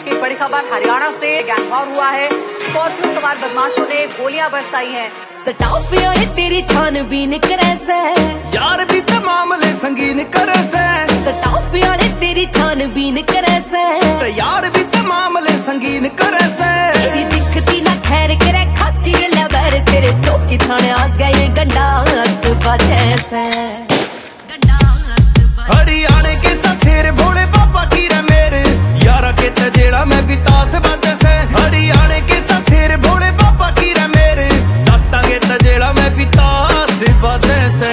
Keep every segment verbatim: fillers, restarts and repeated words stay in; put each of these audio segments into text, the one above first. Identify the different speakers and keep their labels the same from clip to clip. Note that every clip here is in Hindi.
Speaker 1: की बड़ी खबर हरियाणा से गैंगवॉर हुआ है। स्कॉर्पियो सवार बदमाशों ने गोलियां बरसाई हैं।
Speaker 2: सटाफिया तेरी छानबीन करे से
Speaker 3: यार भी तो मामले संगीन करे से।
Speaker 2: सटाफिया तेरी छानबीन करे से
Speaker 3: यार भी तो मामले संगीन करे से।
Speaker 2: तेरी दिखती ना खैर करे खाती लबर तेरे चौकी थाने आ गए गंडास बजे से।
Speaker 3: हरियाणे के ससेर भोले बाबा की रे मेरे यारा के तजेड़ा में बितास बजे से। हरियाणे के ससेर भोले बाबा की रे मेरे जाटा के तजेड़ा में बितास बजे से।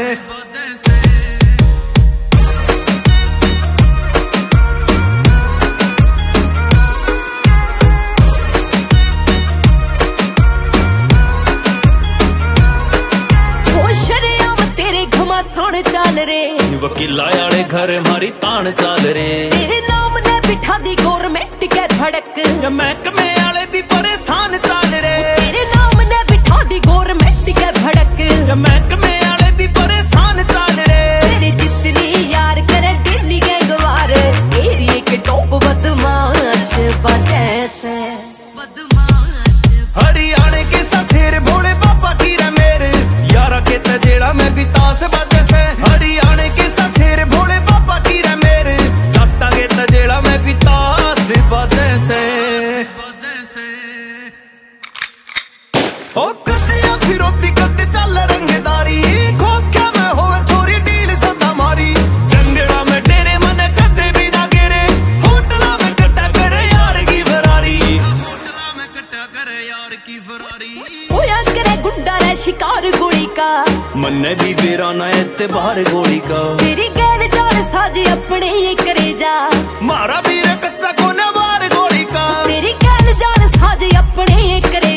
Speaker 2: सोन चाल रे
Speaker 3: वकीला आले घर मारी तान चाल रे।
Speaker 2: तेरे नाम ने बिठा दी गवर्नमेंट के भड़क
Speaker 3: महकमे आले भी परेशान चाल रे।
Speaker 2: तेरे नाम ने बिठा दी गवर्नमेंट के भड़क
Speaker 3: महकमे आले भी परेशान चाल रे।
Speaker 2: तेरे जितनी यार करे दिल्ली गैंगवार एरिया के टॉप बदमाश बजे से।
Speaker 3: हरियाणे के ससेर भोले बाबा की रे मेरे यारा के तजेड़ा में बितास बजे से। हरियाणे के ससेर भोले बाबा की रे मेरे जाटा के तजेड़ा में बितास बजे से। ओ कतिया फिरोती कते चल रंगदारी खोख्या में होवे छोरी डील सदा मारी। जंगड़ा में डेरे मन कदे भी ना गिरे होटला में कट्टा करे यार की फरारी। होटला में कट्टा करे यार की फरारी।
Speaker 2: होया करे गुंडा रे शिकार गोली का
Speaker 3: मन्ने भी बेराना एतबार गोली का।
Speaker 2: तेरी गैर जान साज अपने ही करे जा
Speaker 3: मारा भी रे कच्चा कोने बार गोली का।
Speaker 2: तेरी गैर जान साज अपने ही करे